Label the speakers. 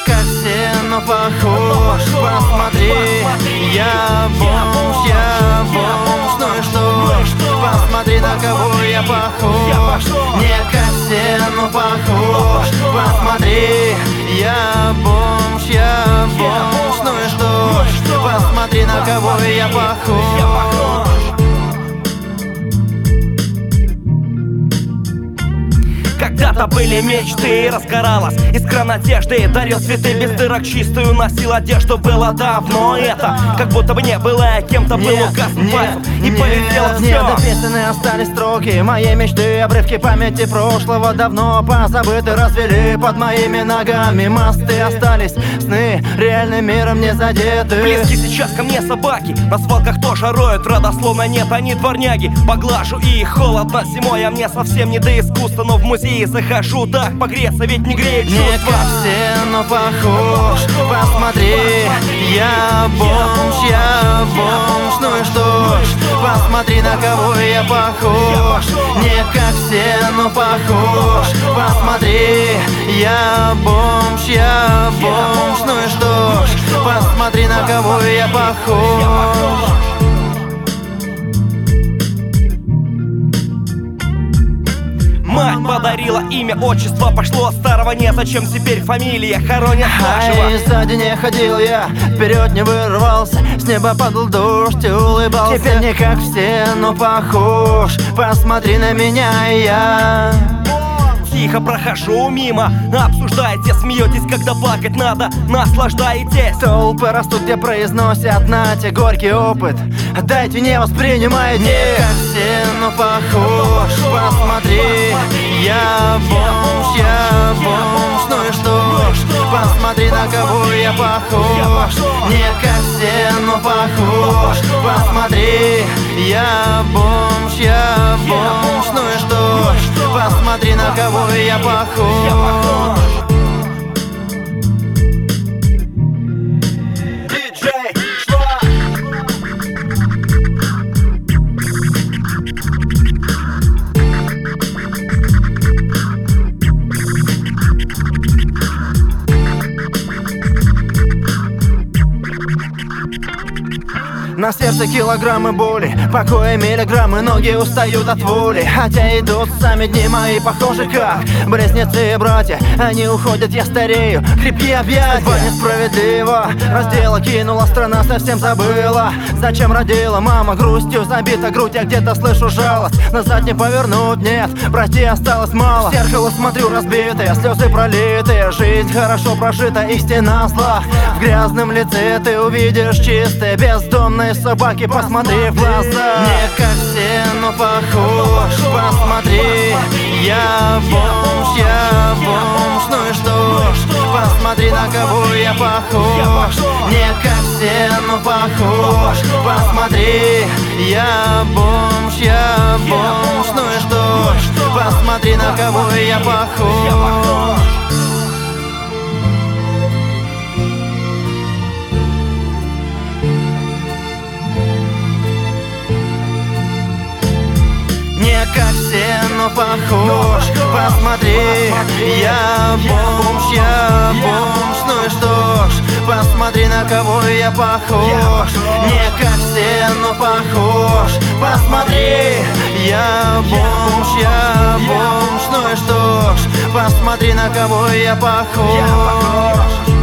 Speaker 1: как все, но похож. Посмотри, я бомж, ну и что ж? Посмотри, на кого я похож. Не как все, но похож. Посмотри, я бомж, ну и что ж? Посмотри, на кого я похож.
Speaker 2: Когда-то были мечты, разгоралась искра надежды. Дарил цветы без дырок, чистую носил одежду. Было давно это, как будто бы не было, кем-то был указан пальцем. И полетело все.
Speaker 1: Недописаны остались строки моей мечты, обрывки памяти прошлого давно позабыты. Развели под моими ногами мосты, остались сны, реальным миром не задеты.
Speaker 2: Близки сейчас ко мне собаки, на свалках тоже роют, родословно нет, они дворняги. Поглажу и холодно зимой, а мне совсем не до искусства. Но в музей захожу, так погреться, ведь не греет чувства.
Speaker 1: Не как все, но похож. Посмотри, я бомж, ну и что ж? Посмотри, на кого я похож. Не как все, но похож. Посмотри, я бомж, ну и что ж? Посмотри, на кого я похож.
Speaker 2: Мать подарила имя, отчество пошло от старого, нет, зачем теперь фамилия, хоронят нашего.
Speaker 1: И сзади не ходил я, вперед не вырвался, с неба падал дождь и улыбался. Теперь не как все, но похож. Посмотри на меня, я
Speaker 2: Тихо прохожу мимо, обсуждаете, смеетесь, когда плакать надо, наслаждаетесь.
Speaker 1: толпы растут, где произносят нате горький опыт. Дайте, не воспринимайте. Не как все, но похож. Посмотри, я бомж, ну и что ж? Посмотри, на кого я похож. Не как все, но похож. Посмотри, я бомж, ну и что ж? Посмотри, на кого я похож. На сердце килограммы боли, покоя миллиграммы, ноги устают от воли. Хотя идут сами дни мои, похожи как близнецы и братья. Они уходят, я старею, крепкие объятия. Судьба несправедлива, раздела кинула, страна совсем забыла. Зачем родила мама, грустью забита грудь, я где-то слышу жалость. Назад не повернуть, нет, прости, осталось мало. В зеркало смотрю разбитые, слезы пролитые. Жизнь хорошо прожита, истина зла. В грязном лице ты увидишь чистые, бездомные собаки, посмотри в глаза. Не как все, но похож. Посмотри, я бомж, ну и что ж? Посмотри, на кого я похож. Не как все, но похож. Посмотри, я бомж, ну и что ж? Посмотри, на кого я похож. Не как все, но похож. Посмотри, я бомж, ну и что ж? Посмотри, на кого я похож. Не как все, но похож. Посмотри, я бомж, ну и что ж? Посмотри, на кого я похож.